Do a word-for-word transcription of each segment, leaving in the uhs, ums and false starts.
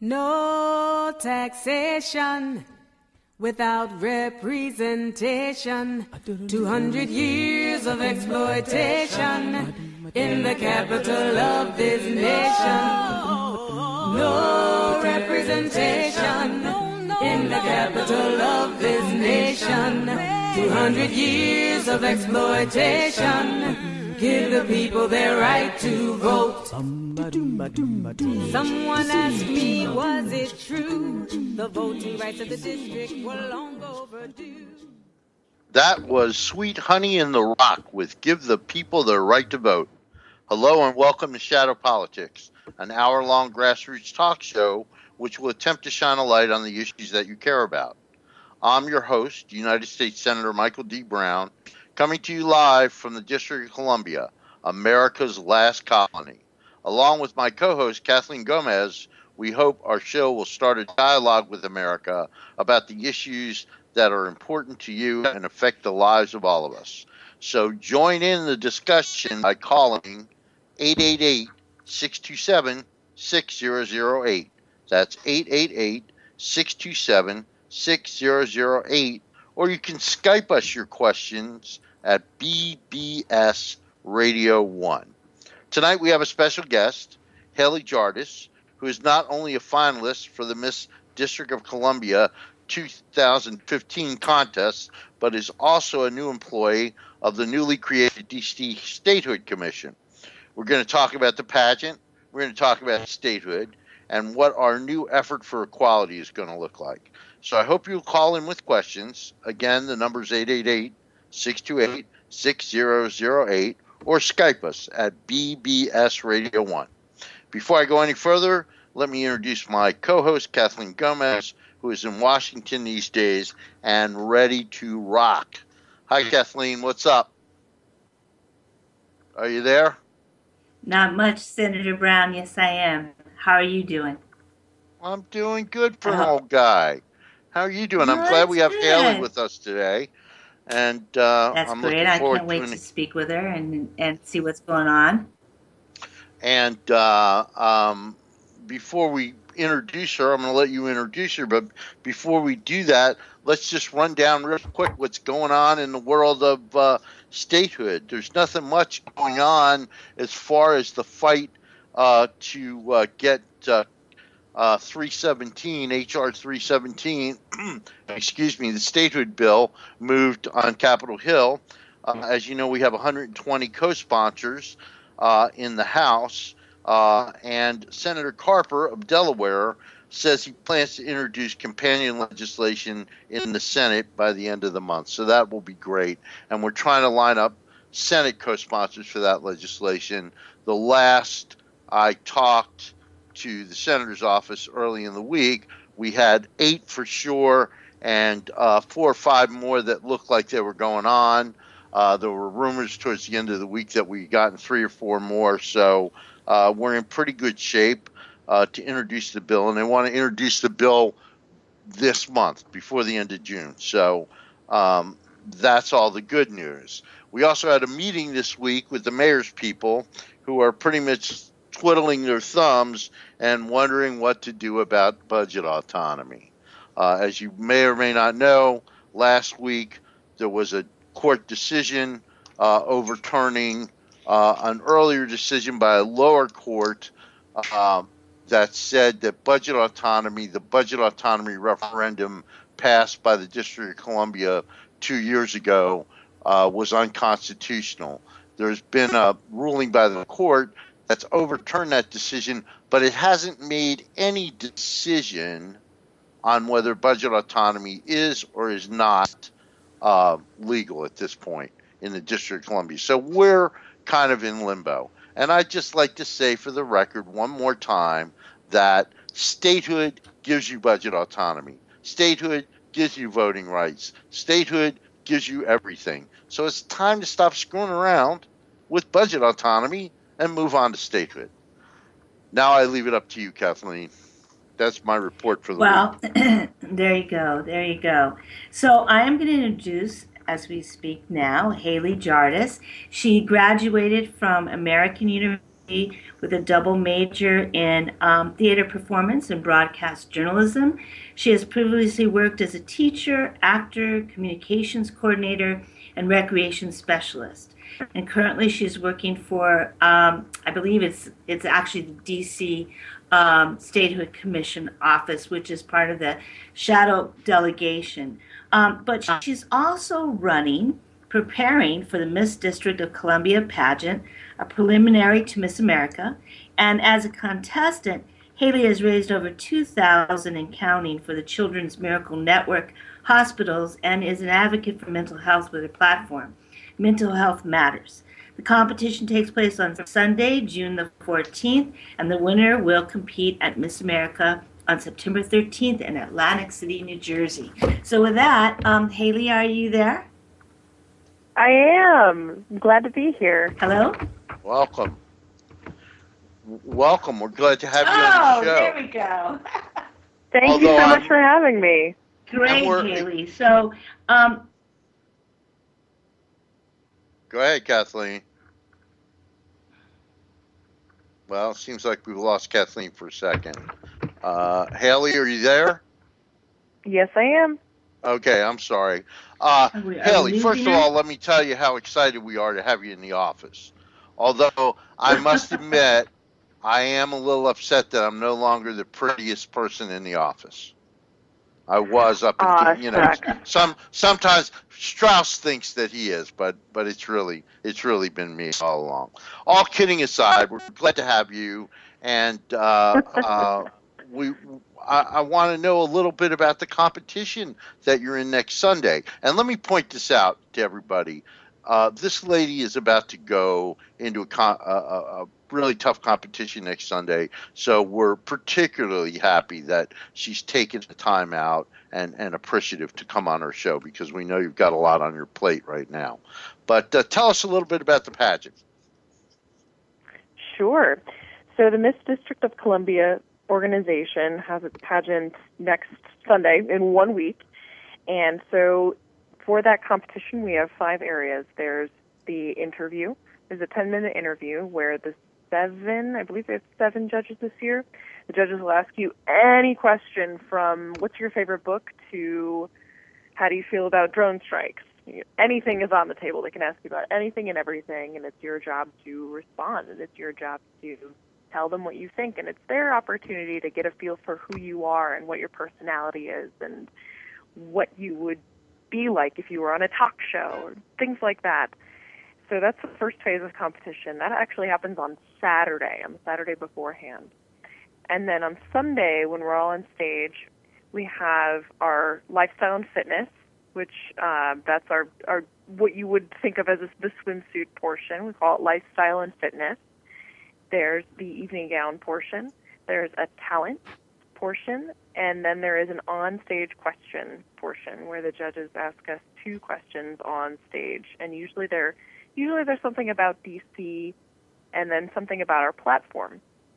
No taxation without representation. Two hundred years of exploitation in the capital of this nation. No representation in the capital of this nation. Two hundred years of exploitation. Give the people their right to vote. Someone asked me, was it true? The voting rights of the district were long overdue. That was Sweet Honey in the Rock with Give the People Their Right to Vote. Hello and welcome to Shadow Politics, an hour-long grassroots talk show which will attempt to shine a light on the issues that you care about. I'm your host, United States Senator Michael D. Brown, coming to you live from the District of Columbia, America's last colony. Along with my co-host, Kathleen Gomez, we hope our show will start a dialogue with America about the issues that are important to you and affect the lives of all of us. So join in the discussion by calling eight eight eight, six two seven, six zero zero eight. That's eight eight eight, six two seven, six zero zero eight. Or you can Skype us your questions at B B S Radio one. Tonight we have a special guest, Haley Jardis, who is not only a finalist for the Miss District of Columbia two thousand fifteen contest, but is also a new employee of the newly created D C Statehood Commission. We're going to talk about the pageant, we're going to talk about statehood, and what our new effort for equality is going to look like. So I hope you'll call in with questions. Again, the number is eight eight eight, six two eight, six zero zero eight, or Skype us at B B S Radio one. Before I go any further, let me introduce my co-host, Kathleen Gomez, who is in Washington these days and ready to rock. Hi, Kathleen. What's up? Are you there? Not much, Senator Brown. Yes, I am. How are you doing? I'm doing good for an old guy. How are you doing? No, I'm glad we have good. Haley with us today. And uh, That's I'm great. looking I forward can't wait to, to speak with her and and see what's going on. And uh, um, before we introduce her, I'm going to let you introduce her. But before we do that, let's just run down real quick what's going on in the world of uh, statehood. There's nothing much going on as far as the fight uh, to uh, get uh, uh, three seventeen, H R three seventeen, excuse me, the statehood bill moved on Capitol Hill. Uh, as you know, we have one hundred twenty co-sponsors uh, in the House, uh, and Senator Carper of Delaware says he plans to introduce companion legislation in the Senate by the end of the month. So that will be great. And we're trying to line up Senate co-sponsors for that legislation. The last I talked to the senator's office early in the week, we had eight for sure and uh, four or five more that looked like they were going on. Uh, there were rumors towards the end of the week that we gotten three or four more. So uh, we're in pretty good shape uh, to introduce the bill. And they want to introduce the bill this month before the end of June. So um, that's all the good news. We also had a meeting this week with the mayor's people who are pretty much twiddling their thumbs and wondering what to do about budget autonomy. Uh, as you may or may not know, last week there was a court decision uh, overturning uh, an earlier decision by a lower court uh, that said that budget autonomy, the budget autonomy referendum passed by the District of Columbia two years ago, uh, was unconstitutional. There's been a ruling by the court that's overturned that decision, but it hasn't made any decision on whether budget autonomy is or is not uh, legal at this point in the District of Columbia. So we're kind of in limbo. And I'd just like to say for the record one more time that statehood gives you budget autonomy. Statehood gives you voting rights. Statehood gives you everything. So it's time to stop screwing around with budget autonomy and move on to statehood. Now I leave it up to you, Kathleen. That's my report for the well, week. Well, there you go. There you go. So I am going to introduce, as we speak now, Haley Jardis. She graduated from American University with a double major in um, theater performance and broadcast journalism. She has previously worked as a teacher, actor, communications coordinator, and recreation specialist. And currently, she's working for, um, I believe it's it's actually the D C um, Statehood Commission office, which is part of the shadow delegation. Um, but she's also running, preparing for the Miss District of Columbia pageant, a preliminary to Miss America. And as a contestant, Haley has raised over two thousand dollars and counting for the Children's Miracle Network hospitals and is an advocate for mental health with her platform, Mental Health Matters. The competition takes place on Sunday, June the fourteenth, and the winner will compete at Miss America on September thirteenth in Atlantic City, New Jersey. So with that, um, Haley, are you there? I am. Glad to be here. Hello? Welcome. Welcome. We're glad to have you oh, on the show. There we go. Thank Although you so I'm, much for having me. Great, Haley. So, um, go ahead, Kathleen. Well, it seems like we've lost Kathleen for a second. Uh, Haley, are you there? Yes, I am. Okay, I'm sorry. Uh, are we, are Haley, we first of here? all, let me tell you how excited we are to have you in the office. Although I must admit, I am a little upset that I'm no longer the prettiest person in the office. I was up Aw, until, you know, some sometimes Strauss thinks that he is, but but it's really it's really been me all along. All kidding aside, we're glad to have you, and uh, uh, we I, I want to know a little bit about the competition that you're in next Sunday. And let me point this out to everybody. Uh, this lady is about to go into a, con- a, a, a really tough competition next Sunday, so we're particularly happy that she's taken the time out and, and appreciative to come on our show because we know you've got a lot on your plate right now. But uh, tell us a little bit about the pageant. Sure. So the Miss District of Columbia organization has its pageant next Sunday in one week, and so for that competition, we have five areas. There's the interview. There's a ten-minute interview where the seven, I believe there's seven judges this year. The judges will ask you any question from what's your favorite book to how do you feel about drone strikes. Anything is on the table. They can ask you about anything and everything, and it's your job to respond, and it's your job to tell them what you think, and it's their opportunity to get a feel for who you are and what your personality is and what you would be like if you were on a talk show or things like that. So that's the first phase of competition. That actually happens on Saturday, on the Saturday beforehand. And then on Sunday, when we're all on stage, we have our lifestyle and fitness, which uh, that's our, our what you would think of as a, the swimsuit portion. We call it lifestyle and fitness. There's the evening gown portion. There's a talent portion, and then there is an on-stage question portion where the judges ask us two questions on stage, and usually they're usually there's something about D C and then something about our platform.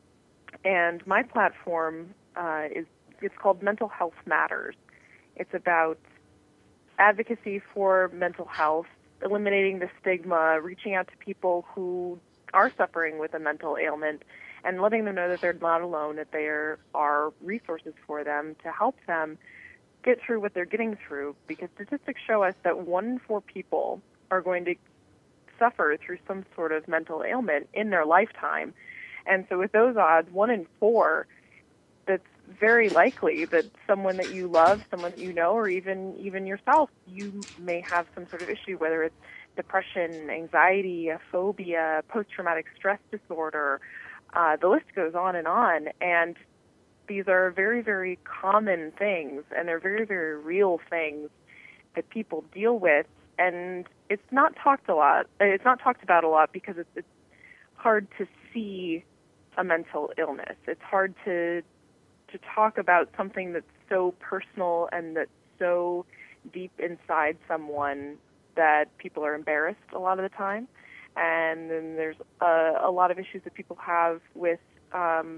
And my platform uh, is it's called Mental Health Matters. It's about advocacy for mental health, eliminating the stigma, reaching out to people who are suffering with a mental ailment, and letting them know that they're not alone, that there are resources for them to help them get through what they're getting through. Because statistics show us that one in four people are going to suffer through some sort of mental ailment in their lifetime. And so with those odds, one in four, that's very likely that someone that you love, someone that you know, or even even yourself, you may have some sort of issue, whether it's depression, anxiety, a phobia, post-traumatic stress disorder. Uh, the list goes on and on, and these are very, very common things, and they're very, very real things that people deal with, and it's not talked a lot. It's not talked about a lot because it's, it's hard to see a mental illness. It's hard to to talk about something that's so personal and that's so deep inside someone that people are embarrassed a lot of the time. And then there's a, a lot of issues that people have with um,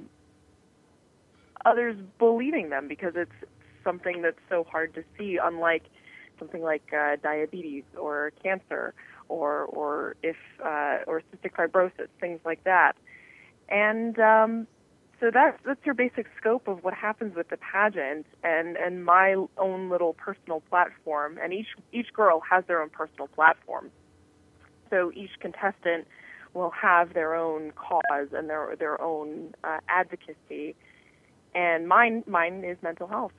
others believing them because it's something that's so hard to see, unlike something like uh, diabetes or cancer or or if uh, or cystic fibrosis, things like that. And um, so that's that's your basic scope of what happens with the pageant, and, and my own little personal platform. And each each girl has their own personal platform. So each contestant will have their own cause and their their own uh, advocacy. And mine mine is mental health.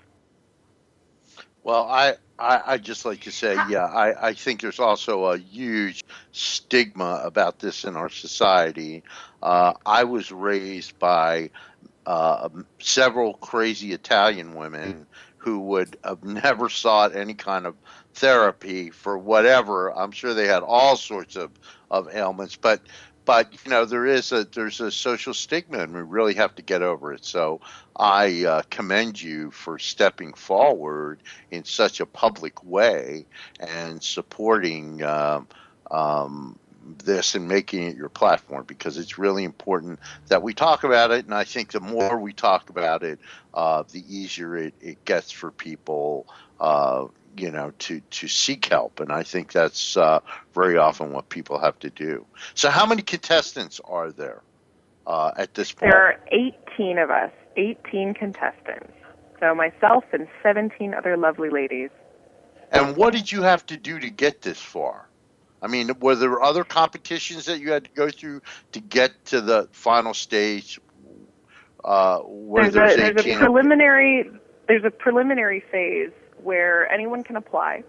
Well, I, I, I just like to say, yeah, I, I think there's also a huge stigma about this in our society. Uh, I was raised by uh, several crazy Italian women who would have never sought any kind of therapy for whatever. I'm sure they had all sorts of, of ailments, but but you know there is a there's a social stigma, and we really have to get over it. So I uh, commend you for stepping forward in such a public way and supporting um, um, this and making it your platform, because it's really important that we talk about it. And I think the more we talk about it, uh, the easier it, it gets for people, uh, you know, to, to seek help. And I think that's uh, very often what people have to do. So how many contestants are there uh, at this point? There are eighteen of us, eighteen contestants. So myself and seventeen other lovely ladies. And what did you have to do to get this far? I mean, were there other competitions that you had to go through to get to the final stage? Uh, where there's, there's, a, there's a preliminary. There's a preliminary phase where anyone can apply,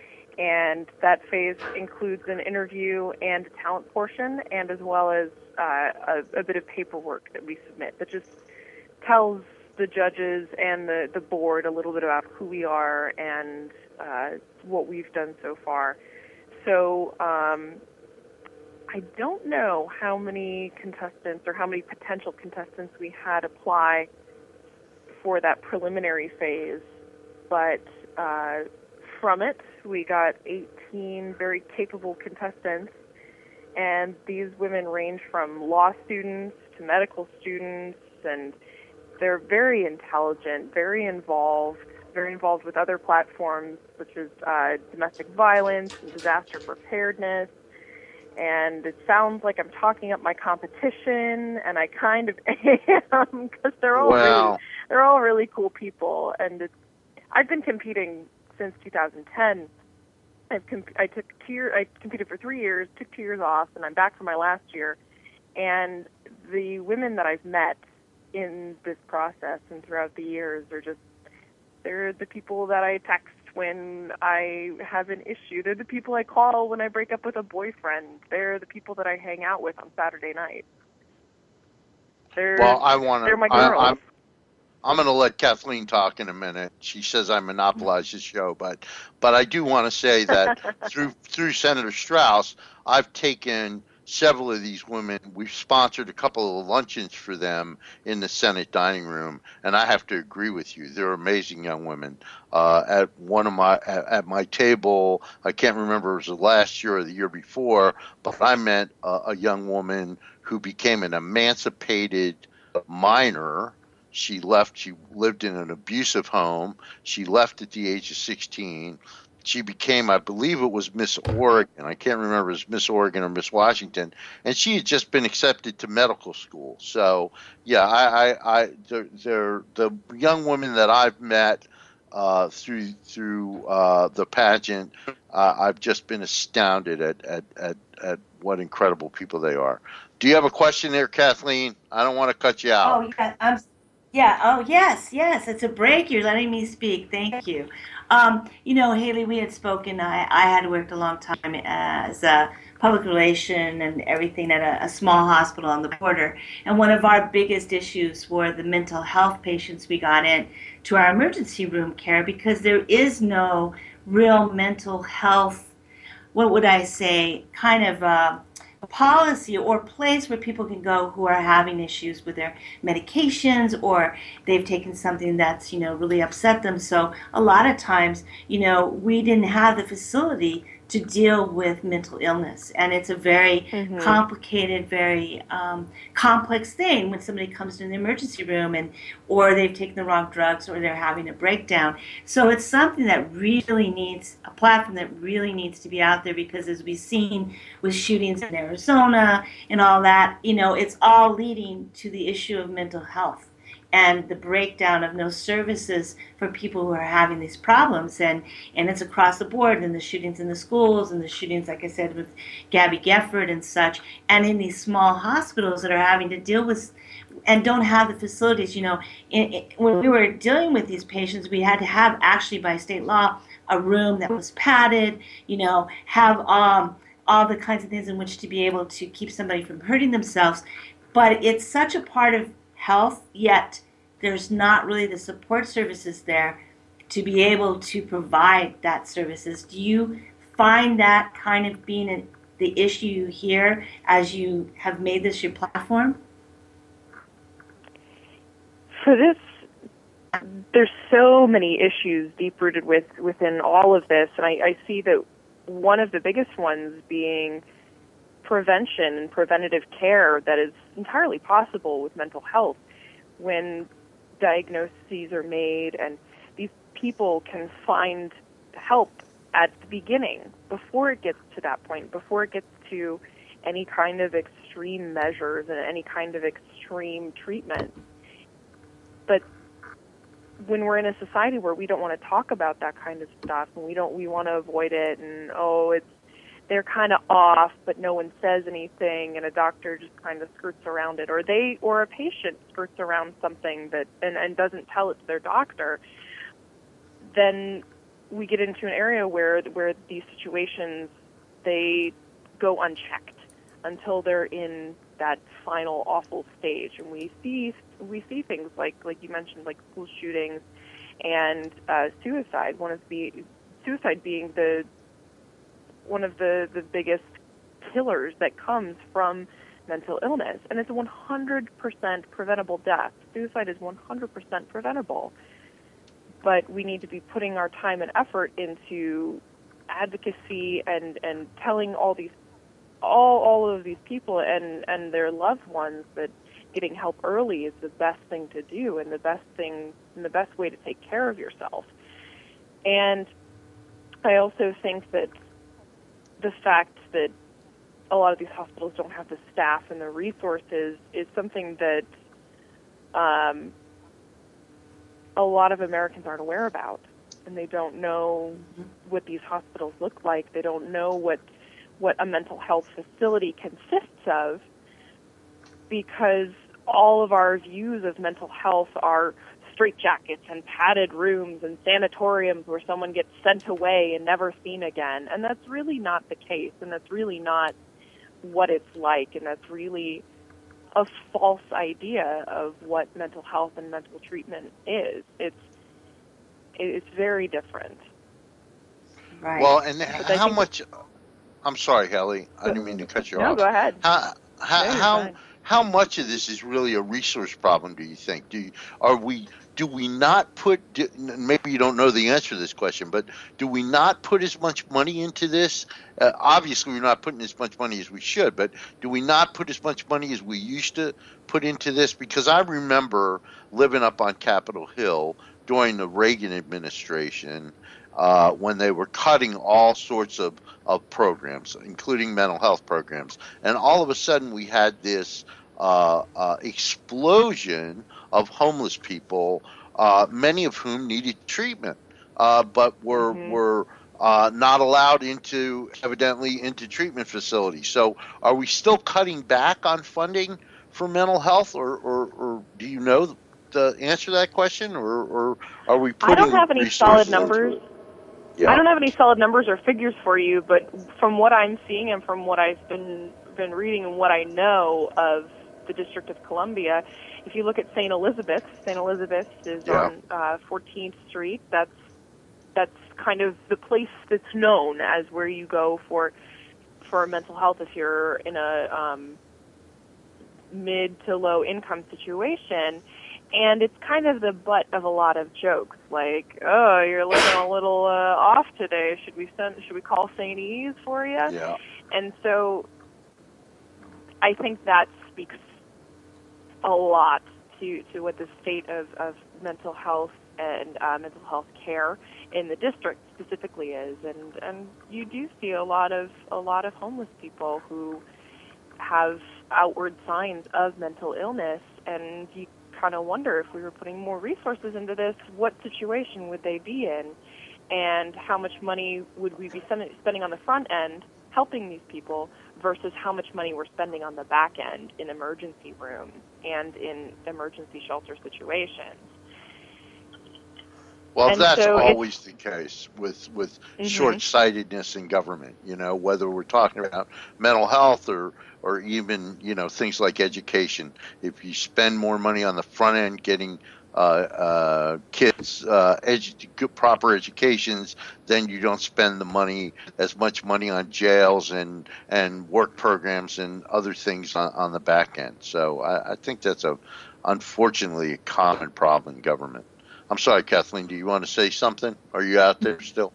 and that phase includes an interview and a talent portion, and as well as uh, a, a bit of paperwork that we submit that just tells the judges and the, the board a little bit about who we are and uh, what we've done so far. So um, I don't know how many contestants or how many potential contestants we had apply for that preliminary phase, but uh, from it we got eighteen very capable contestants, and these women range from law students to medical students, and they're very intelligent, very involved, very involved with other platforms such as uh, domestic violence and disaster preparedness. And it sounds like I'm talking up my competition, and I kind of am, because they're all wow. really, they're all really cool people. And it's, I've been competing since two thousand ten. I've comp- I took two year, I competed for three years, took two years off, and I'm back for my last year. And the women that I've met in this process and throughout the years are just, they're the people that I text when I have an issue. They're the people I call when I break up with a boyfriend. They're the people that I hang out with on Saturday night. They're, well, I want to. they're my girls. I'm, I'm going to let Kathleen talk in a minute. She says I monopolize the show, but but I do want to say that through through Senator Strauss, I've taken several of these women. We've sponsored a couple of luncheons for them in the Senate dining room, and I have to agree with you. They're amazing young women. Uh, at one of my at, at my table, I can't remember if it was the last year or the year before, but I met a, a young woman who became an emancipated minor. She left. She lived in an abusive home. She left at the age of sixteen. She became, I believe it was Miss Oregon. I can't remember if it was Miss Oregon or Miss Washington. And she had just been accepted to medical school. So, yeah, I, I, I they're, they're the young women that I've met uh, through through uh, the pageant. Uh, I've just been astounded at, at, at, at what incredible people they are. Do you have a question there, Kathleen? I don't want to cut you out. Oh, yeah, I'm Yeah, oh, yes, yes, it's a break. You're letting me speak. Thank you. Um, you know, Haley, we had spoken. I, I had worked a long time as a public relation and everything at a, a small hospital on the border. And one of our biggest issues were the mental health patients we got in to our emergency room care, because there is no real mental health, what would I say, kind of uh, policy or place where people can go who are having issues with their medications, or they've taken something that's, you know, really upset them. So a lot of times, you know, we didn't have the facility to deal with mental illness. And it's a very Mhm. complicated, very um, complex thing when somebody comes to the emergency room and or they've taken the wrong drugs or they're having a breakdown. So it's something that really needs a platform that really needs to be out there, because as we've seen with shootings in Arizona and all that, you know, it's all leading to the issue of mental health and the breakdown of no services for people who are having these problems. And, and it's across the board, and the shootings in the schools and the shootings, like I said, with Gabby Gefford and such, and in these small hospitals that are having to deal with and don't have the facilities. You know, in, in, when we were dealing with these patients, we had to have, actually by state law, a room that was padded, you know, have um, all the kinds of things in which to be able to keep somebody from hurting themselves. But it's such a part of health, yet there's not really the support services there to be able to provide that services. Do you find that kind of being an, the issue here as you have made this your platform? For this, there's so many issues deep-rooted with, within all of this, and I, I see that one of the biggest ones being prevention and preventative care that is entirely possible with mental health when diagnoses are made and these people can find help at the beginning before it gets to that point, before it gets to any kind of extreme measures and any kind of extreme treatment. But when we're in a society where we don't want to talk about that kind of stuff and we don't, we want to avoid it, and oh, it's they're kind of off, but no one says anything, and a doctor just kind of skirts around it, or they, or a patient skirts around something that and, and doesn't tell it to their doctor, then we get into an area where where these situations, they go unchecked until they're in that final awful stage, and we see we see things like like you mentioned, like school shootings and uh, suicide. One of the suicide being the one of the, the biggest killers that comes from mental illness. And it's a one hundred percent preventable death. Suicide is one hundred percent preventable. But we need to be putting our time and effort into advocacy and, and telling all these all all of these people and, and their loved ones that getting help early is the best thing to do and the best thing and the best way to take care of yourself. And I also think that the fact that a lot of these hospitals don't have the staff and the resources is something that um, a lot of Americans aren't aware about, and they don't know what these hospitals look like. They don't know what what a mental health facility consists of, because all of our views of mental health are straitjackets and padded rooms and sanatoriums where someone gets sent away and never seen again. And that's really not the case, and that's really not what it's like, and that's really a false idea of what mental health and mental treatment is. It's it's very different. Right. Well, and But how I think- much? I'm sorry, Hallie. I didn't mean to cut you No, off. go ahead. How how No, you're how, fine. how much of this is really a resource problem? Do you think? Do you, are we? Do we not put? do- Maybe you don't know the answer to this question, but do we not put as much money into this? Uh, obviously, we're not putting as much money as we should, but do we not put as much money as we used to put into this? Because I remember living up on Capitol Hill during the Reagan administration, uh, when they were cutting all sorts of, of programs, including mental health programs. And all of a sudden we had this uh, uh, explosion of homeless people, uh, many of whom needed treatment, uh, but were, Mhm. were uh, not allowed into, evidently, into treatment facilities. So are we still cutting back on funding for mental health, or, or, or do you know the answer to that question, or, or are we putting I don't have any resources solid numbers. into it? Yeah. I don't have any solid numbers or figures for you, but from what I'm seeing and from what I've been been reading and what I know of the District of Columbia, if you look at Saint Elizabeth, Saint Elizabeth is Yeah. on uh, fourteenth Street. That's that's kind of the place that's known as where you go for for mental health if you're in a um, mid to low income situation. And it's kind of the butt of a lot of jokes, like, "Oh, you're looking a little uh, off today. Should we send? Should we call Saint E's for you?" Yeah. And so, I think that speaks a lot to to what the state of, of mental health and uh, mental health care in the district specifically is. And and you do see a lot of a lot of homeless people who have outward signs of mental illness, and you kind of wonder, if we were putting more resources into this, what situation would they be in, and how much money would we be spending on the front end helping these people versus how much money we're spending on the back end in emergency rooms and in emergency shelter situations. Well, And that's so always the case with with Mhm. short-sightedness in government. You know, whether we're talking about mental health or or even you know things like education. If you spend more money on the front end getting uh, uh, kids uh, edu- good, proper educations, then you don't spend the money as much money on jails and and work programs and other things on, on the back end. So I, I think that's a unfortunately a common problem in government. I'm sorry, Kathleen, do you want to say something? Are you out there still?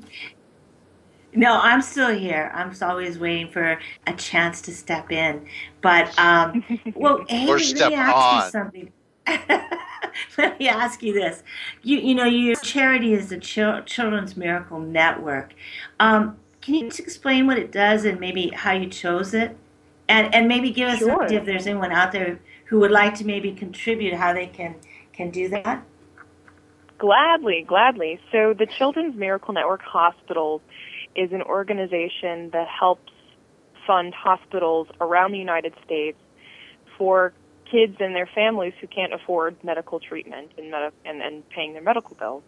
No, I'm still here. I'm just always waiting for a chance to step in. But, um, well, Or Haley, let step me ask you on. something. Let me ask you this. You, you know, your charity is the Chil- Children's Miracle Network. Um, can you just explain what it does and maybe how you chose it? And, and maybe give us an Sure. idea if there's anyone out there who would like to maybe contribute, how they can, can do that? Gladly, gladly. So the Children's Miracle Network Hospitals is an organization that helps fund hospitals around the United States for kids and their families who can't afford medical treatment and, med- and, and paying their medical bills.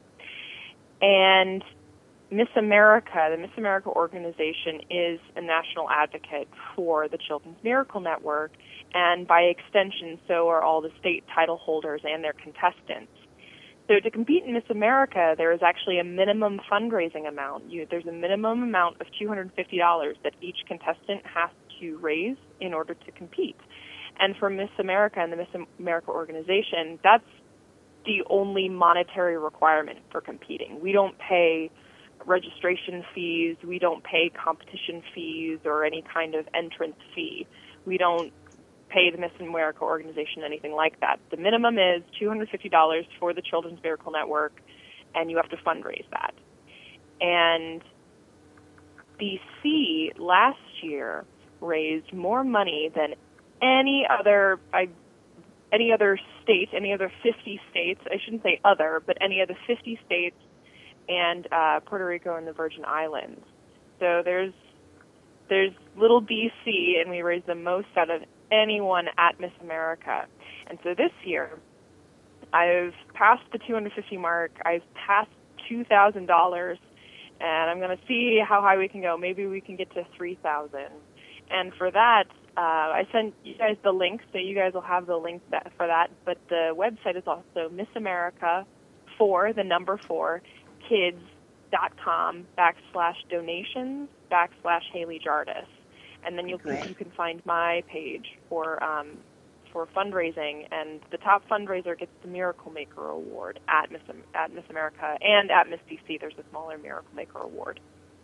And Miss America, the Miss America organization, is a national advocate for the Children's Miracle Network, and by extension, so are all the state title holders and their contestants. So to compete in Miss America, there is actually a minimum fundraising amount. You, there's a minimum amount of two hundred fifty dollars that each contestant has to raise in order to compete. And for Miss America and the Miss America organization, that's the only monetary requirement for competing. We don't pay registration fees, we don't pay competition fees or any kind of entrance fee. We don't pay the Miss America organization anything like that. The minimum is two hundred fifty dollars for the Children's Miracle Network, and you have to fundraise that. And B C last year raised more money than any other I, any other state, any other fifty states. I shouldn't say other, but any other fifty states and uh, Puerto Rico and the Virgin Islands. So there's there's little B C, and we raised the most out of anyone at Miss America. And so this year, I've passed the two hundred fifty mark. I've passed two thousand dollars, and I'm going to see how high we can go. Maybe we can get to three thousand dollars. And for that, uh, I sent you guys the link, so you guys will have the link that, for that. But the website is also Miss America for the number four kids dot com backslash donations backslash Haley Jardis. And then you can, you can find my page for um, for fundraising, and the top fundraiser gets the Miracle Maker Award at Miss at Miss America, and at Miss D C there's a smaller Miracle Maker Award.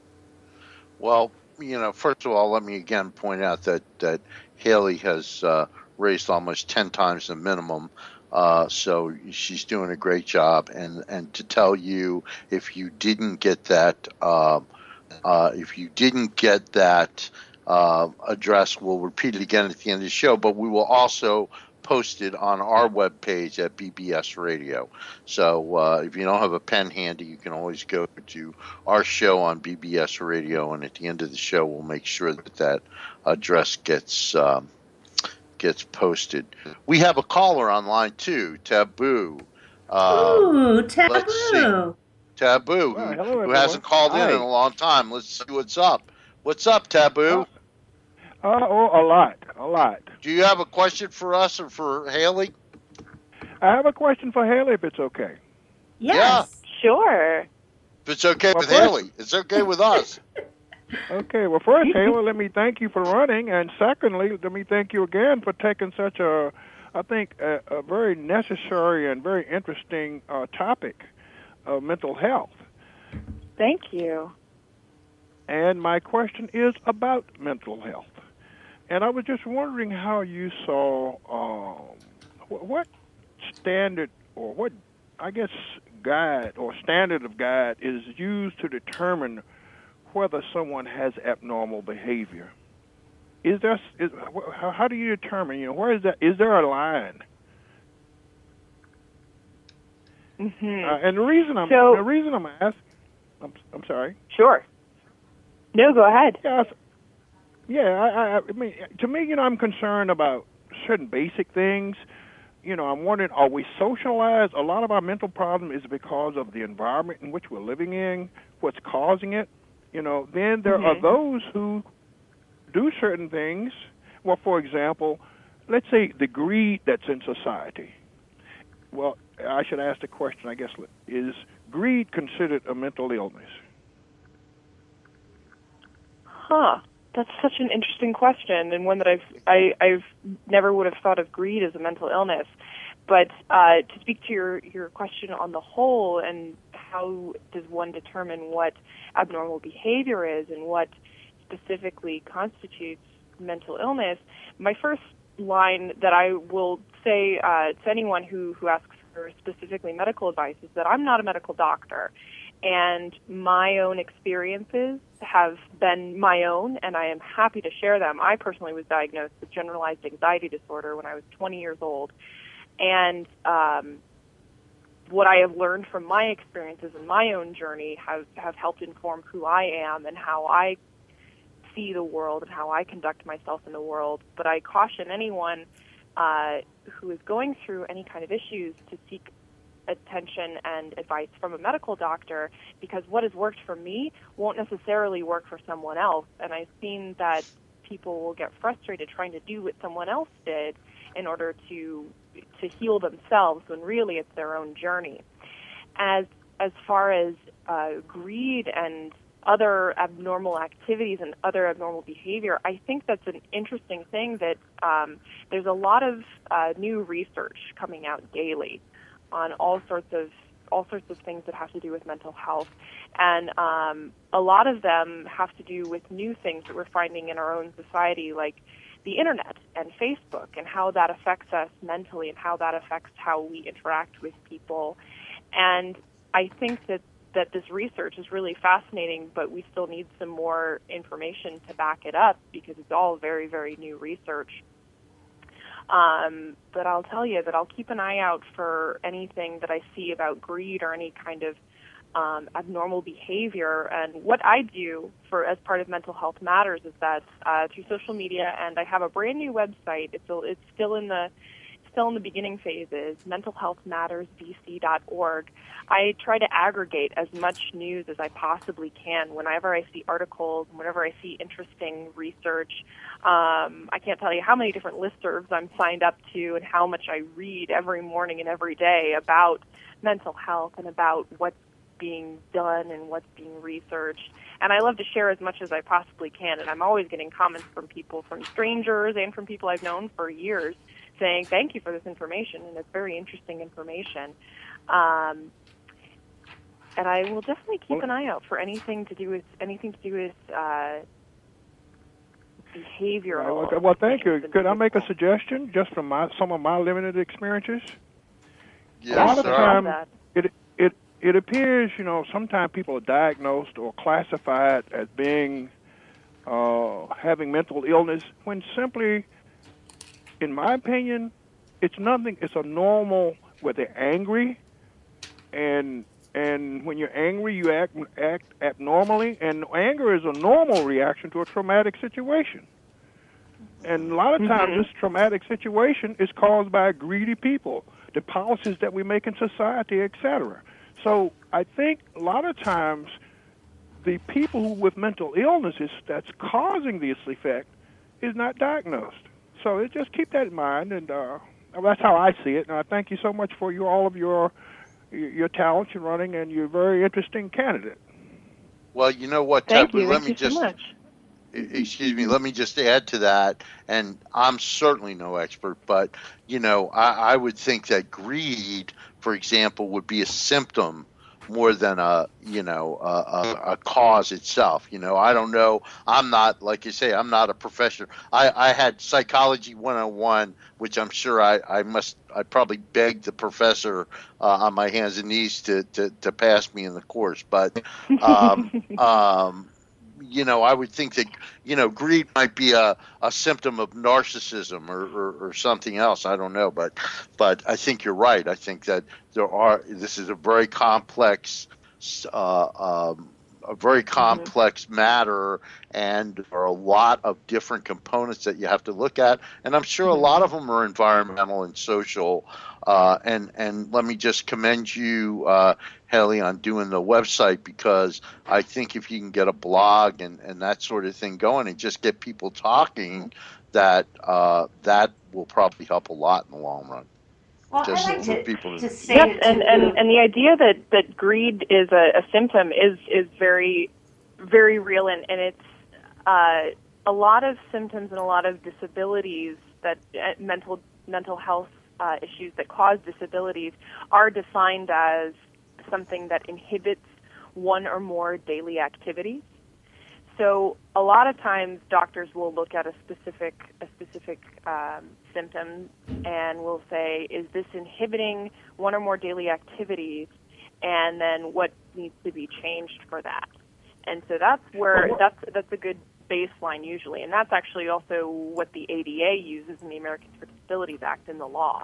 Well, you know, first of all, let me again point out that that Haley has uh, raised almost ten times the minimum. Uh, so she's doing a great job, and, and to tell you, if you didn't get that, uh, uh, if you didn't get that uh, address, we'll repeat it again at the end of the show. But we will also post it on our webpage at B B S Radio. So uh, if you don't have a pen handy, you can always go to our show on B B S Radio, and at the end of the show, we'll make sure that that address gets. Um, gets posted. We have a caller online too, Taboo. Uh, Ooh, Taboo. Let's see. Taboo, Well, who, hello, who hasn't called Hi. in in a long time. Let's see what's up. What's up, Taboo? Uh, uh, oh, a lot, a lot. Do you have a question for us or for Haley? I have a question for Haley, if it's okay. Yes. Sure. If it's okay Well, with first- Haley, it's okay with us. Okay, well, first, Haley, let me thank you for running, and secondly, let me thank you again for taking such a, a I think, a, a very necessary and very interesting uh, topic of mental health. Thank you. And my question is about mental health. And I was just wondering how you saw um, what standard or what, I guess, guide or standard of guide is used to determine whether someone has abnormal behavior. Is there? Is, how, how do you determine? You know, where is that? Is there a line? Mm-hmm. Uh, and the reason I'm so, the reason I'm asking, I'm, I'm sorry. Sure. No, go ahead. Yeah, yeah. I, I, I mean, to me, you know, I'm concerned about certain basic things. You know, I'm wondering, are we socialized? A lot of our mental problem is because of the environment in which we're living in, what's causing it. You know, then there mm-hmm. are those who do certain things. Well, for example, let's say the greed that's in society. Well, I should ask the question, I guess, is greed considered a mental illness? Huh. That's such an interesting question, and one that I've I, I've never would have thought of greed as a mental illness. But uh, to speak to your, your question on the whole, and how does one determine what abnormal behavior is and what specifically constitutes mental illness, my first line that I will say uh, to anyone who, who asks for specifically medical advice is that I'm not a medical doctor. And my own experiences have been my own, and I am happy to share them. I personally was diagnosed with generalized anxiety disorder when I was twenty years old. And um, what I have learned from my experiences and my own journey have, have helped inform who I am and how I see the world and how I conduct myself in the world. But I caution anyone uh, who is going through any kind of issues to seek attention and advice from a medical doctor, because what has worked for me won't necessarily work for someone else. And I've seen that people will get frustrated trying to do what someone else did in order to to heal themselves, when really it's their own journey. As as far as uh, greed and other abnormal activities and other abnormal behavior, I think that's an interesting thing that um, there's a lot of uh, new research coming out daily on all sorts of all sorts of things that have to do with mental health, and um, a lot of them have to do with new things that we're finding in our own society, like the internet and Facebook, and how that affects us mentally and how that affects how we interact with people. And I think that that this research is really fascinating, but we still need some more information to back it up, because it's all very, very new research. Um, but I'll tell you that I'll keep an eye out for anything that I see about greed or any kind of um, abnormal behavior. And what I do for as part of Mental Health Matters is that uh, through social media, and I have a brand new website. It's still, it's still in the still in the beginning phases, mental health matters b c dot org. I try to aggregate as much news as I possibly can. Whenever I see articles, whenever I see interesting research, um, I can't tell you how many different listservs I'm signed up to and how much I read every morning and every day about mental health and about what's being done and what's being researched. And I love to share as much as I possibly can. And I'm always getting comments from people, from strangers and from people I've known for years, saying thank you for this information, and it's very interesting information. Um, and I will definitely keep well, an eye out for anything to do with anything to do with uh, behavioral. Well, well, thank you. Could I make a suggestion, just from my some of my limited experiences? Yes, a lot of sir. time, it it it appears, you know, sometimes people are diagnosed or classified as being uh, having mental illness when simply, in my opinion, it's nothing. It's a normal where they're angry, and and when you're angry, you act act abnormally, and anger is a normal reaction to a traumatic situation. And a lot of times, mm-hmm. this traumatic situation is caused by greedy people, the policies that we make in society, et cetera. So I think a lot of times, the people who with mental illnesses that's causing this effect is not diagnosed. So just keep that in mind, and uh, that's how I see it. And I thank you so much for your, all of your your talents in running, and you're a very interesting candidate. Well, you know what, Thank Ted, you. let Thank me you just so much. excuse me, let me just add to that, and I'm certainly no expert, but, you know, I, I would think that greed, for example, would be a symptom more than a, you know, a, a, a cause itself. You know, I don't know. I'm not, like you say, I'm not a professor. I, I had Psychology one oh one, which I'm sure I, I must, I probably begged the professor uh, on my hands and knees to, to, to pass me in the course. But, um, um, you know, I would think that, you know, greed might be a, a symptom of narcissism or, or, or something else. I don't know. But but I think you're right. I think that there are, this is a very complex, uh, um, a very complex mm-hmm. matter, and there are a lot of different components that you have to look at. And I'm sure mm-hmm. a lot of them are environmental and social. Uh, and, and let me just commend you, uh, Haley, on doing the website, because I think if you can get a blog and, and that sort of thing going and just get people talking, that uh, that will probably help a lot in the long run. Well, just I like for to, people to to say yes, it and, too. and, and the idea that, that greed is a, a symptom is, is very, very real, and, and it's uh, a lot of symptoms and a lot of disabilities that uh, mental mental health uh, issues that cause disabilities are defined as something that inhibits one or more daily activities. So a lot of times doctors will look at a specific a specific um, symptom and will say, is this inhibiting one or more daily activities, and then what needs to be changed for that? And so that's where that's that's a good baseline usually, and that's actually also what the A D A uses in the Americans with Disabilities Act in the law.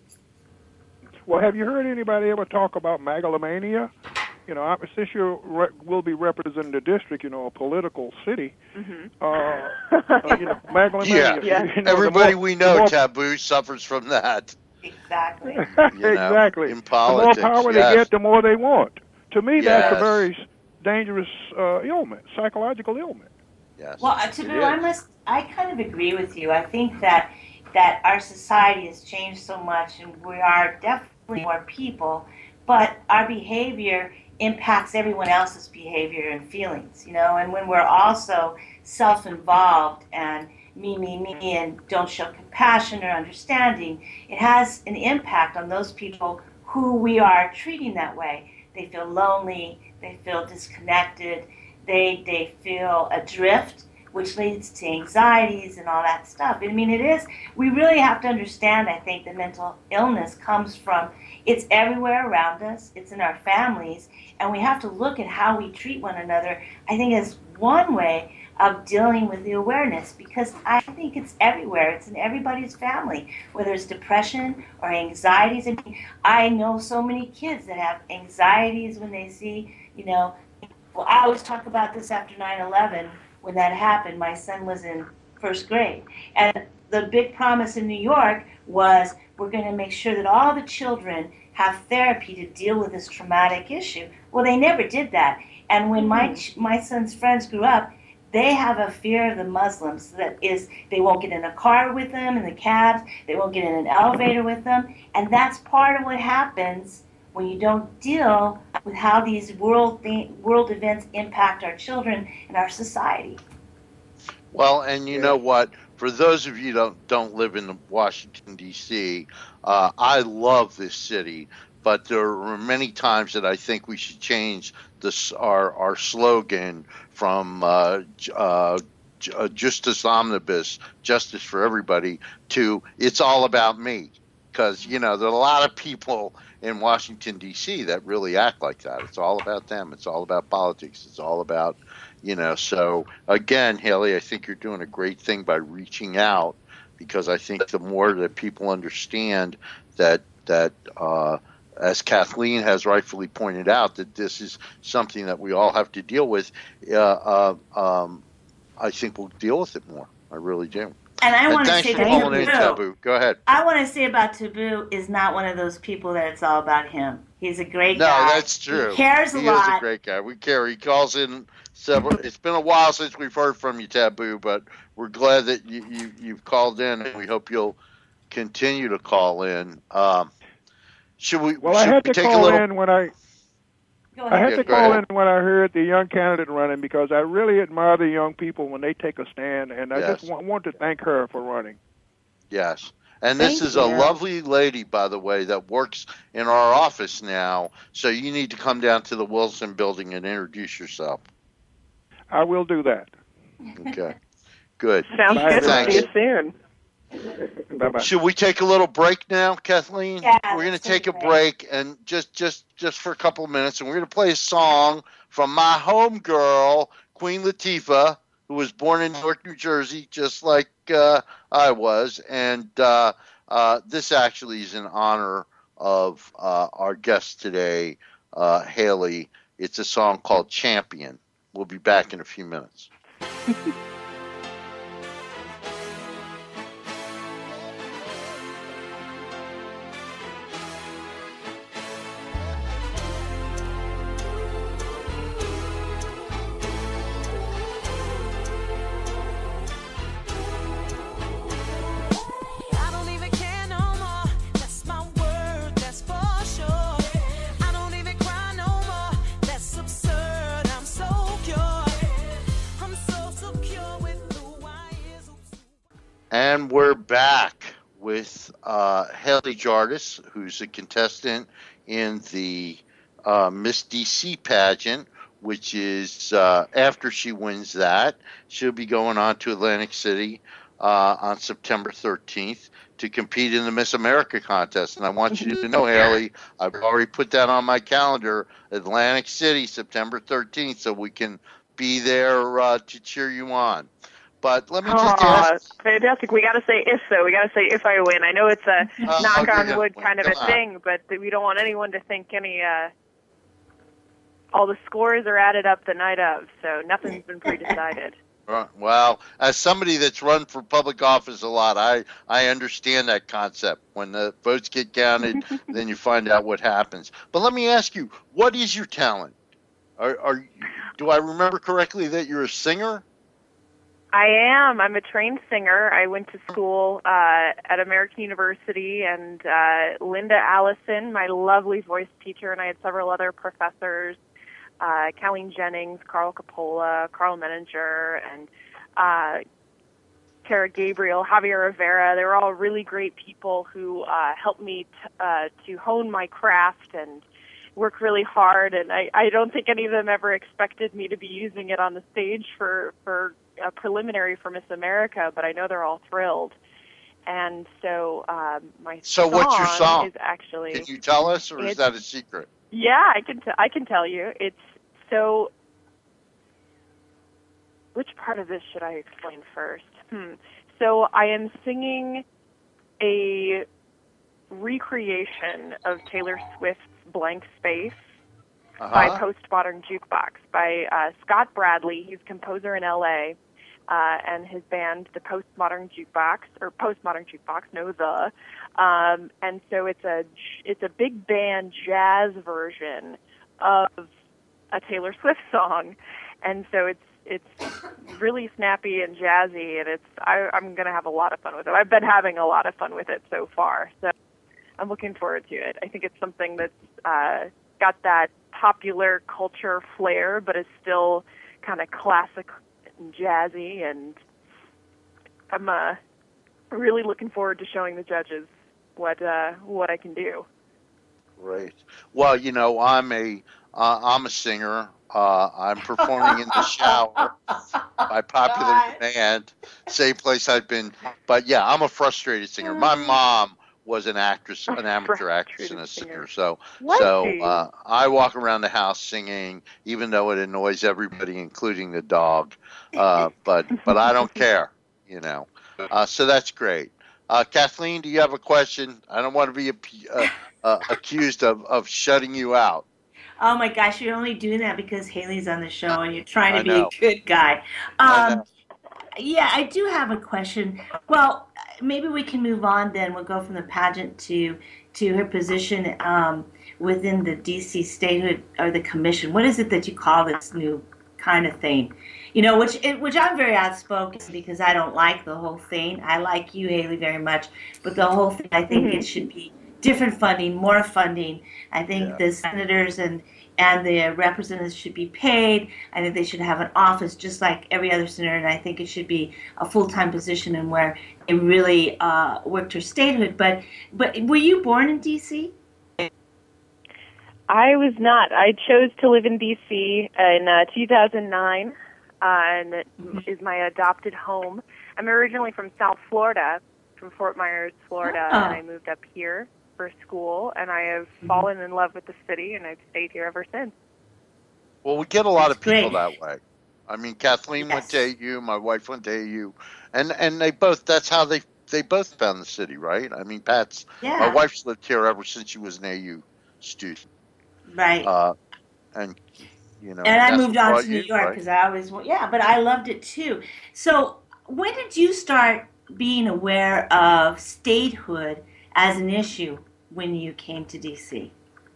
Well, have you heard anybody ever talk about megalomania? You know, since you re- will be representing the district, you know, a political city, mm-hmm. uh, uh, you know, megalomania. Yeah, you know, everybody more, we know, more, Taboo, suffers from that. Exactly. You know, exactly. in politics, the more power yes. they get, the more they want. To me, yes. that's a very dangerous uh, ailment, psychological ailment. Yes. Well, uh, Taboo, I must, I kind of agree with you. I think that that our society has changed so much, and we are definitely more people, but our behavior impacts everyone else's behavior and feelings, you know, and when we're also self-involved and me, me, me, and don't show compassion or understanding, it has an impact on those people who we are treating that way. They feel lonely, they feel disconnected, they they feel adrift, which leads to anxieties and all that stuff. I mean, it is, we really have to understand, I think, that mental illness comes from, it's everywhere around us, it's in our families, and we have to look at how we treat one another, I think, as one way of dealing with the awareness, because I think it's everywhere. It's in everybody's family, whether it's depression or anxieties. I mean, I know so many kids that have anxieties when they see, you know, well, I always talk about this after nine eleven. When that happened, my son was in first grade. And the big promise in New York was, we're going to make sure that all the children have therapy to deal with this traumatic issue. Well, they never did that. And when my my son's friends grew up, they have a fear of the Muslims. That is, they won't get in a car with them, in the cabs, they won't get in an elevator with them. And that's part of what happens when you don't deal with how these world th- world events impact our children and our society. Well, and you know what? For those of you that don't, don't live in Washington, D C, uh, I love this city, but there are many times that I think we should change this, our, our slogan from uh, uh, Justus Omnibus, justice for everybody, to it's all about me. Because, you know, there are a lot of people in Washington, D C that really act like that. It's all about them. It's all about politics. It's all about, you know, so again, Haley, I think you're doing a great thing by reaching out, because I think the more that people understand that, that uh, as Kathleen has rightfully pointed out, that this is something that we all have to deal with, uh, uh, um, I think we'll deal with it more. I really do. And I and want to thanks say for that calling in, Taboo, Taboo. Go ahead. I want to say about Taboo is not one of those people that it's all about him. He's a great no, guy. No, that's true. He cares a he lot. He is a great guy. We care. He calls in several. It's been a while since we've heard from you, Taboo, but we're glad that you, you, you've called in, and we hope you'll continue to call in. Um, should we? Well, should I had we to take call a little... in when I. Go I ahead. had Yeah, to go call ahead. in when I heard the young candidate running because I really admire the young people when they take a stand, and I Yes. just want, want to thank her for running. Yes. And this Thank is a you. lovely lady, by the way, that works in our office now. So you need to come down to the Wilson building and introduce yourself. I will do that. Okay. Good. Sounds Bye, good. We'll Thanks. see you soon. Bye-bye. Should we take a little break now, Kathleen? Yeah, We're going to let's take take a a break and just just just for a couple of minutes, and we're going to play a song from my home girl, Queen Latifah, who was born in Newark, New Jersey, just like uh, I was. And uh, uh, this actually is in honor of uh, our guest today, uh, Haley. It's a song called Champion. We'll be back in a few minutes. I don't even care no more. That's my word, that's for sure. I don't even cry no more. That's absurd. I'm so pure. I'm so secure with who I is. And we're back with uh, Haley Jardis, who's a contestant in the uh, Miss D C pageant, which is uh, after she wins that, she'll be going on to Atlantic City uh, on September thirteenth to compete in the Miss America contest. And I want you to know, Haley, I've already put that on my calendar, Atlantic City, September thirteenth, so we can be there uh, to cheer you on. But let me just Aw, ask. fantastic. We got to say if, so. We got to say if I win. I know it's a Oh, knock you're on gonna wood win. kind of Come a on. thing, but we don't want anyone to think any, uh, all the scores are added up the night of, so nothing's been pre-decided. Right. Well, as somebody that's run for public office a lot, I, I understand that concept. When the votes get counted, then you find out what happens. But let me ask you, what is your talent? Are, are do I remember correctly that you're a singer? I am. I'm a trained singer. I went to school uh, at American University, and uh, Linda Allison, my lovely voice teacher, and I had several other professors, uh, Colleen Jennings, Carl Coppola, Carl Menninger, and uh, Tara Gabriel, Javier Rivera. They were all really great people who uh, helped me t- uh, to hone my craft and work really hard. And I, I don't think any of them ever expected me to be using it on the stage for, for a preliminary for Miss America, but I know they're all thrilled. And so um, my So song, what's your song? is actually... Can you tell us, or is It's- that a secret? Yeah, I can. T- I can tell you. It's so. Which part of this should I explain first? Hmm. So I am singing a recreation of Taylor Swift's "Blank Space" by Uh-huh. Postmodern Jukebox by uh, Scott Bradley. He's a composer in L A. Uh, and his band, the Postmodern Jukebox, or Postmodern Jukebox, no the, um, and so it's a it's a big band jazz version of a Taylor Swift song, and so it's it's really snappy and jazzy, and it's I, I'm going to have a lot of fun with it. I've been having a lot of fun with it so far, so I'm looking forward to it. I think it's something that's uh, got that popular culture flair, but is still kind of classic and jazzy, and I'm uh, really looking forward to showing the judges what uh, what I can do. Great. Well, you know, I'm a uh, I'm a singer. Uh, I'm performing in the shower by popular God. demand. Same place I've been. But yeah, I'm a frustrated singer. My mom was an actress, an amateur actress, and a singer. So, so Lucky. uh, I walk around the house singing, even though it annoys everybody, including the dog. Uh, but but I don't care, you know. Uh, so that's great. Uh, Kathleen, do you have a question? I don't want to be a, uh, uh, accused of, of shutting you out. Oh my gosh, you're only doing that because Haley's on the show and you're trying to I be know. a good guy. I Um, know. yeah, I do have a question. Well, maybe we can move on then. We'll go from the pageant to to her position um, within the D C statehood or the commission. What is it that you call this new kind of thing? You know, which it, which I'm very outspoken because I don't like the whole thing. I like you, Haley, very much, but the whole thing, I think Mhm. it should be different funding, more funding. I think Yeah. the senators and and the representatives should be paid. I think they should have an office just like every other senator, and I think it should be a full-time position and where they really uh, work towards statehood. But but were you born in D C? I was not. I chose to live in D C in uh, two thousand nine, uh, and it is my adopted home. I'm originally from South Florida, from Fort Myers, Florida, Oh. and I moved up here for school, and I have fallen in love with the city, and I've stayed here ever since. Well, we get a lot That's of people great. that way. I mean, Kathleen went to Yes. A U, my wife went to A U, and and they both. That's how they they both found the city, right? I mean, Pat's my Yeah. wife's lived here ever since she was an A U student, Right. uh, and you know, And I that's moved what on brought to New you, York right? because I always, wa- yeah, but I loved it too. So, when did you start being aware of statehood as an issue when you came to D C?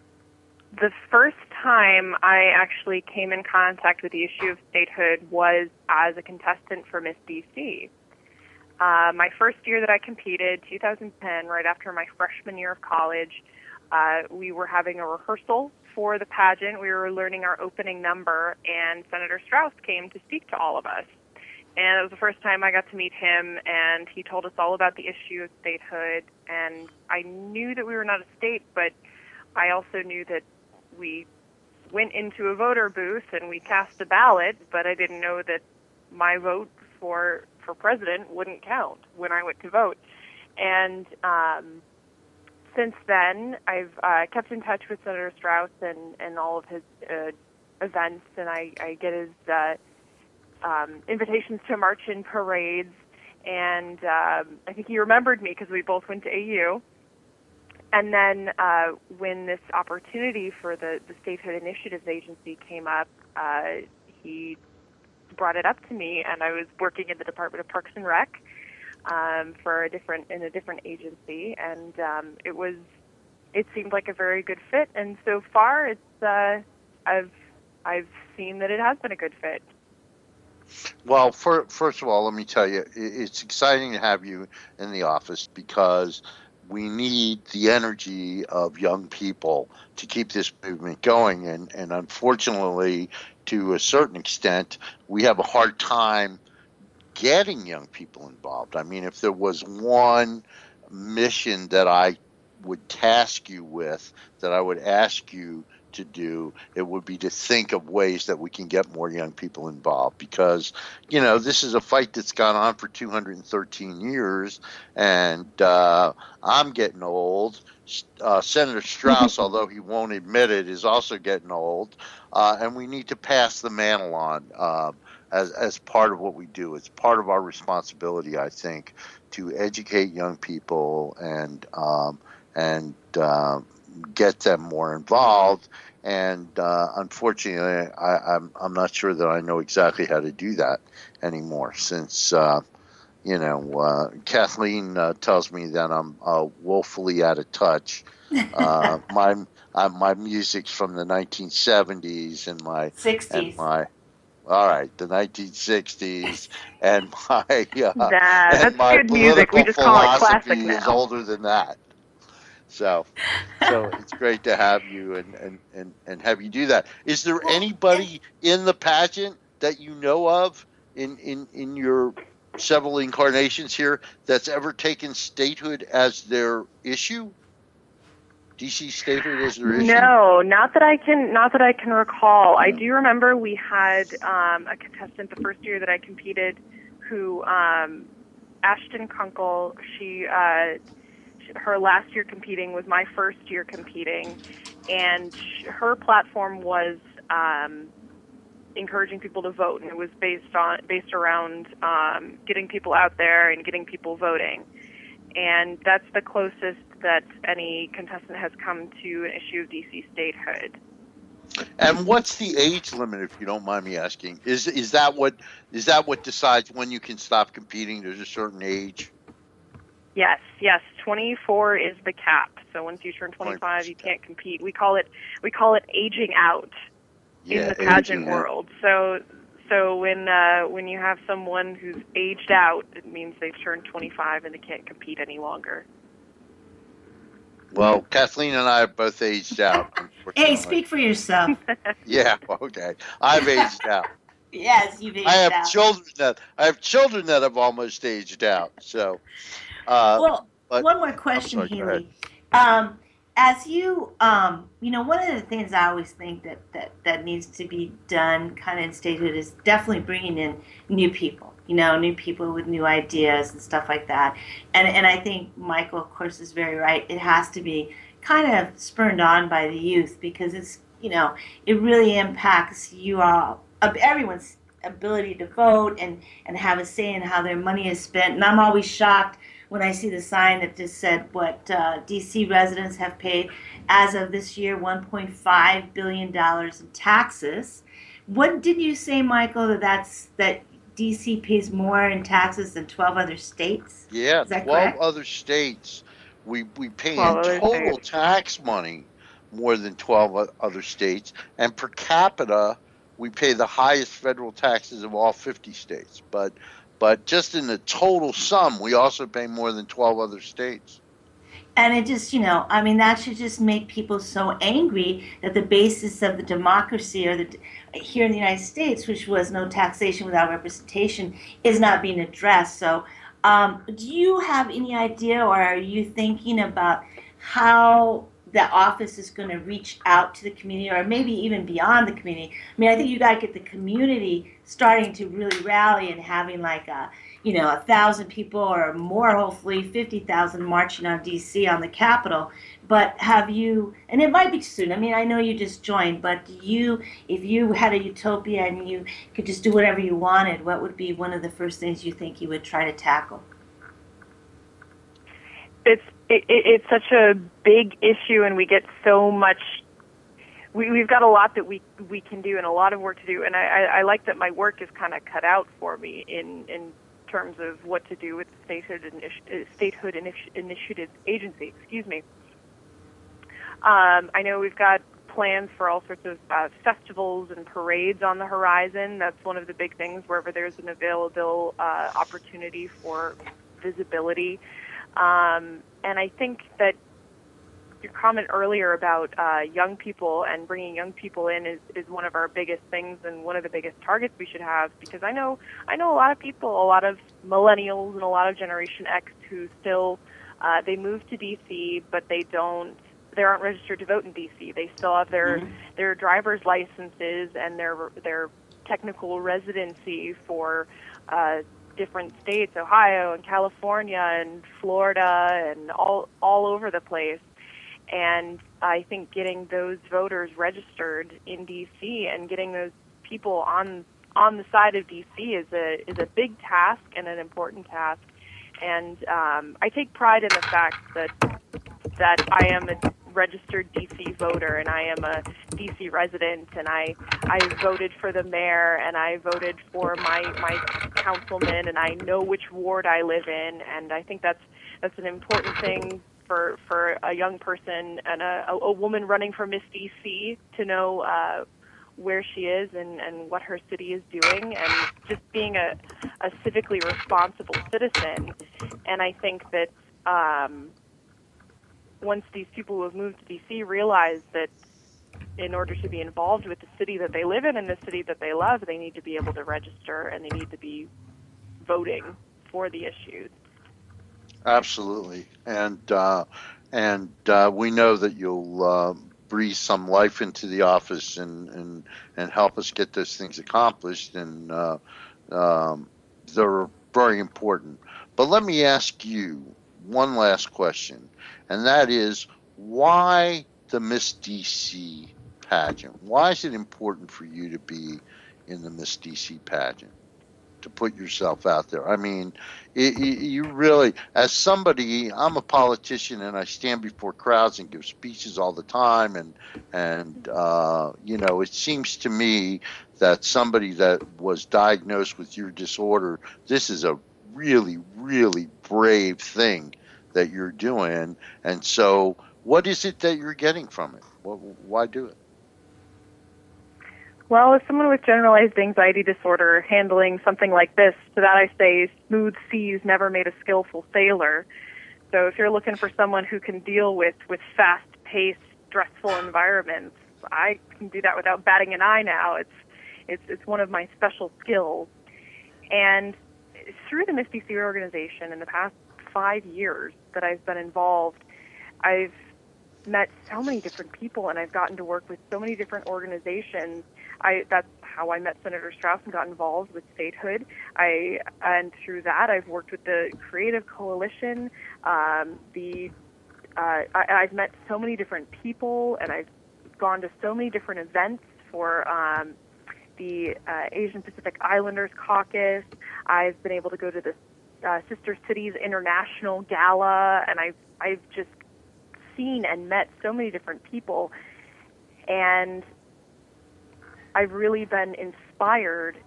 The first time I actually came in contact with the issue of statehood was as a contestant for Miss D C. Uh, my first year that I competed, two thousand ten, right after my freshman year of college, uh, we were having a rehearsal for the pageant. We were learning our opening number, and Senator Strauss came to speak to all of us. And it was the first time I got to meet him, and he told us all about the issue of statehood. And I knew that we were not a state, but I also knew that we went into a voter booth and we cast a ballot, but I didn't know that my vote for for president wouldn't count when I went to vote. And um, since then, I've uh, kept in touch with Senator Strauss and, and all of his uh, events, and I, I get his uh, um, invitations to march in parades. And um, I think he remembered me because we both went to A U. And then uh, when this opportunity for the, the Statehood Initiatives Agency came up, uh, he brought it up to me, and I was working in the Department of Parks and Rec um, for a different in a different agency, and um, it was it seemed like a very good fit. And so far, it's uh, I've I've seen that it has been a good fit. Well, for, first of all, let me tell you, i- it's exciting to have you in the office because we need the energy of young people to keep this movement going. And, and unfortunately, to a certain extent, we have a hard time getting young people involved. I mean, if there was one mission that I would task you with, that I would ask you to do, it would be to think of ways that we can get more young people involved, because you know this is a fight that's gone on for two hundred thirteen years, and uh, I'm getting old. Uh, Senator Strauss, although he won't admit it, is also getting old, uh, and we need to pass the mantle on uh, as as part of what we do. It's part of our responsibility, I think, to educate young people and um, and uh, get them more involved. And uh, unfortunately, I, I'm I'm not sure that I know exactly how to do that anymore, since uh, you know uh, Kathleen uh, tells me that I'm uh, woefully out of touch. Uh, my uh, my music's from the nineteen seventies, and my and sixties. my all right, the nineteen sixties, and my uh, That and that's my good music. We political just call it classic philosophy is now. older than that. So, so it's great to have you and, and, and, and have you do that. Is there Well, and anybody in the pageant that you know of in, in, in your several incarnations here that's ever taken statehood as their issue? D C statehood as their issue? No, not that I can not that I can recall. I do remember we had um, a contestant the first year that I competed, who um, Ashton Kunkel. She uh, her last year competing was my first year competing, and sh- her platform was um, encouraging people to vote, and it was based on based around um, getting people out there and getting people voting. And that's the closest that any contestant has come to an issue of D C statehood. And what's the age limit, if you don't mind me asking? Is is that what is that what decides when you can stop competing? There's a certain age. Yes, yes, twenty-four is the cap. So once you turn twenty-five, you can't compete. We call it we call it aging out Yeah, in the pageant aging out. world. So so when uh, when you have someone who's aged out, it means they've turned twenty-five and they can't compete any longer. Well, Kathleen and I have both aged out. Hey, Unfortunately. speak for yourself. Yeah, okay. I've aged out. Yes, you've aged I have out. children that I have children that have almost aged out. So, uh, Well, but one more question, sorry, go ahead. Haley. Um, as you, um, you know, one of the things I always think that, that, that needs to be done kind of in statehood is definitely bringing in new people, you know, new people with new ideas and stuff like that. And, and I think Michael, of course, is very right. It has to be kind of spurred on by the youth because it's, you know, it really impacts you all, everyone's ability to vote and, and have a say in how their money is spent. And I'm always shocked when I see the sign that just said what uh, D C residents have paid as of this year, one point five billion dollars in taxes. What did you say, Michael, that that's that D C pays more in taxes than twelve other states? Yeah, Is that twelve correct? other states. We we pay in twelve other total states. tax money more than twelve o- other states, and per capita we pay the highest federal taxes of all fifty states. But but just in the total sum, we also pay more than twelve other states. And it just, you know, I mean, that should just make people so angry that the basis of the democracy or the here in the United States, which was no taxation without representation, is not being addressed. So, um, do you have any idea, or are you thinking about how the office is going to reach out to the community, or maybe even beyond the community? I mean, I think you got to get the community starting to really rally and having like a you know, a thousand people or more, hopefully fifty thousand marching on D C on the Capitol. But have you, and it might be soon, I mean, I know you just joined, but do you, if you had a utopia and you could just do whatever you wanted, what would be one of the first things you think you would try to tackle? It's it, it's such a big issue, and we get so much. We, we've got a lot that we we can do, and a lot of work to do. And I, I, I like that my work is kind of cut out for me in in terms of what to do with the statehood initi- statehood initi- initiative agency. Excuse me. Um, I know we've got plans for all sorts of uh, festivals and parades on the horizon. That's one of the big things wherever there's an available uh, opportunity for visibility. Um, and I think that your comment earlier about uh, young people and bringing young people in is, is one of our biggest things and one of the biggest targets we should have, because I know I know a lot of people, a lot of millennials and a lot of Generation X who still uh, they move to D C, but they don't they aren't registered to vote in D C. They still have their mm-hmm. their driver's licenses and their their technical residency for uh, different states, Ohio and California and Florida and all all over the place. And I think getting those voters registered in D C and getting those people on on the side of D C is a is a big task and an important task. And um, I take pride in the fact that that I am a registered D C voter and I am a D C resident, and I I voted for the mayor and I voted for my my councilman, and I know which ward I live in, and I think that's that's an important thing for for a young person and a, a woman running for Miss D C to know uh, where she is and, and what her city is doing, and just being a, a civically responsible citizen. And I think that um, once these people who have moved to D C realize that in order to be involved with the city that they live in and the city that they love, they need to be able to register and they need to be voting for the issues. Absolutely, and uh, and uh, we know that you'll uh, breathe some life into the office and, and and help us get those things accomplished, and uh, um, they're very important. But let me ask you one last question, and that is, why the Miss D C pageant? Why is it important for you to be in the Miss D C pageant? To put yourself out there. I mean, it, it, you really, as somebody, I'm a politician and I stand before crowds and give speeches all the time, and and uh, you know, it seems to me that somebody that was diagnosed with your disorder, this is a really, really brave thing that you're doing. And so, what is it that you're getting from it? Why do it? Well, as someone with generalized anxiety disorder handling something like this, to that I say, smooth seas never made a skillful sailor. So if you're looking for someone who can deal with, with fast-paced, stressful environments, I can do that without batting an eye now. It's it's it's one of my special skills. And through the Miss D C organization in the past five years that I've been involved, I've met so many different people, and I've gotten to work with so many different organizations. I that's how I met Senator Strauss and got involved with statehood. I and through that, I've worked with the Creative Coalition. Um, the uh, I, I've met so many different people, and I've gone to so many different events for um, the uh, Asian Pacific Islanders Caucus. I've been able to go to the uh, Sister Cities International Gala, and I've I've just seen and met so many different people, and I've really been inspired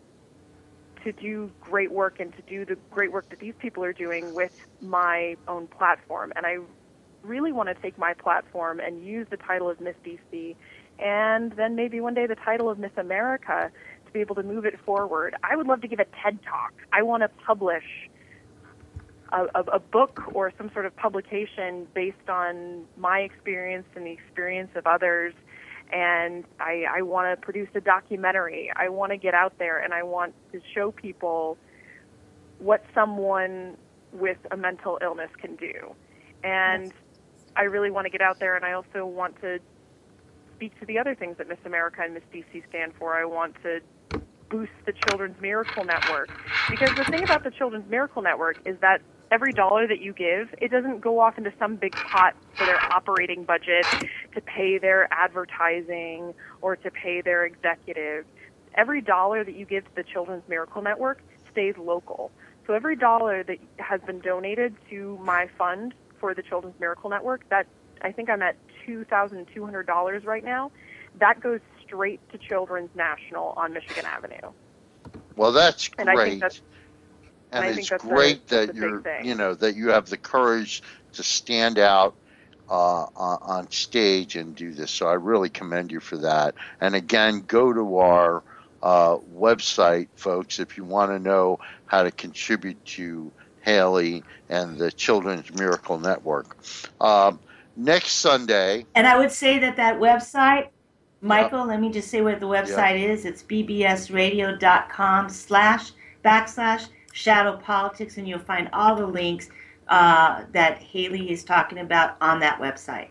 to do great work and to do the great work that these people are doing with my own platform. And I really want to take my platform and use the title of Miss D C and then maybe one day the title of Miss America to be able to move it forward. I would love to give a TED Talk. I want to publish a, a, a book or some sort of publication based on my experience and the experience of others. And I, I want to produce a documentary. I want to get out there and I want to show people what someone with a mental illness can do. And I really want to get out there, and I also want to speak to the other things that Miss America and Miss D C stand for. I want to boost the Children's Miracle Network. Because the thing about the Children's Miracle Network is that every dollar that you give, it doesn't go off into some big pot for their operating budget to pay their advertising or to pay their executives. Every dollar that you give to the Children's Miracle Network stays local. So every dollar that has been donated to my fund for the Children's Miracle Network, that I think I'm at two thousand two hundred dollars right now, that goes straight to Children's National on Michigan Avenue. Well, that's great. And I think that's And, and I it's think that's great a, that's that a you're, big thing. you know, that you have the courage to stand out uh, on, on stage and do this. So I really commend you for that. And again, go to our uh, website, folks, if you want to know how to contribute to Haley and the Children's Miracle Network. Um, next Sunday. And I would say that that website, Michael, yep. let me just say what the website yep. is. It's bbsradio.com slash backslash shadow politics, and you'll find all the links uh, that Haley is talking about on that website.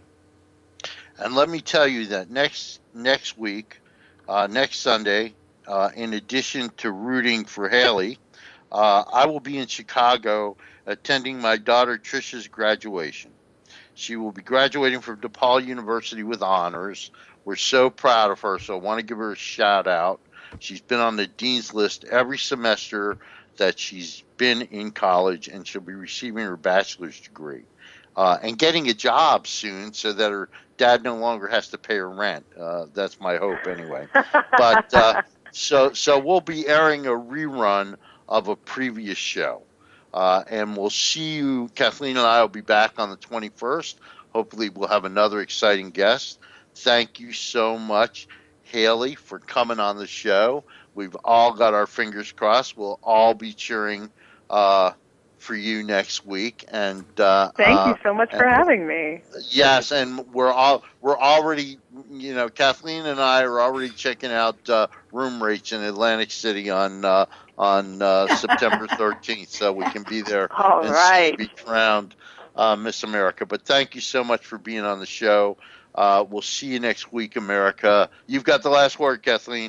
And let me tell you that next next week, uh, next Sunday, uh, in addition to rooting for Haley, uh, I will be in Chicago attending my daughter Trisha's graduation. She will be graduating from DePaul University with honors. We're so proud of her, so I want to give her a shout out. She's been on the dean's list every semester that she's been in college, and she'll be receiving her bachelor's degree uh, and getting a job soon so that her dad no longer has to pay her rent. Uh, that's my hope anyway. But uh, so so we'll be airing a rerun of a previous show. Uh, and we'll see you. Kathleen and I will be back on the twenty-first. Hopefully we'll have another exciting guest. Thank you so much, Haley, for coming on the show. We've all got our fingers crossed. We'll all be cheering uh, for you next week. And uh, thank uh, you so much for having me. Yes, and we're all we're already, you know, Kathleen and I are already checking out uh, room rates in Atlantic City on uh, on uh, September thirteenth, so we can be there all and right. be crowned uh, Miss America. But thank you so much for being on the show. Uh, we'll see you next week, America. You've got the last word, Kathleen.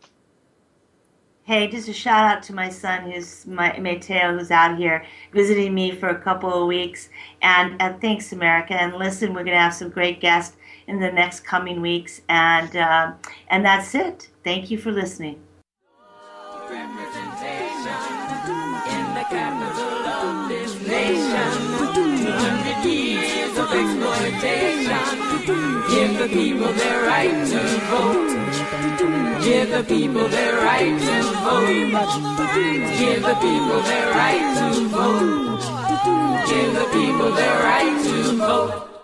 Hey, just a shout out to my son, who's my Mateo, who's out here visiting me for a couple of weeks. And uh, thanks, America. And listen, we're going to have some great guests in the next coming weeks. And uh, and that's it. Thank you for listening. In the capital of this nation, two hundred years of exploitation. Give the people their right to vote. Give the people their right to vote. Give the people their right to vote. Give the people their right to vote.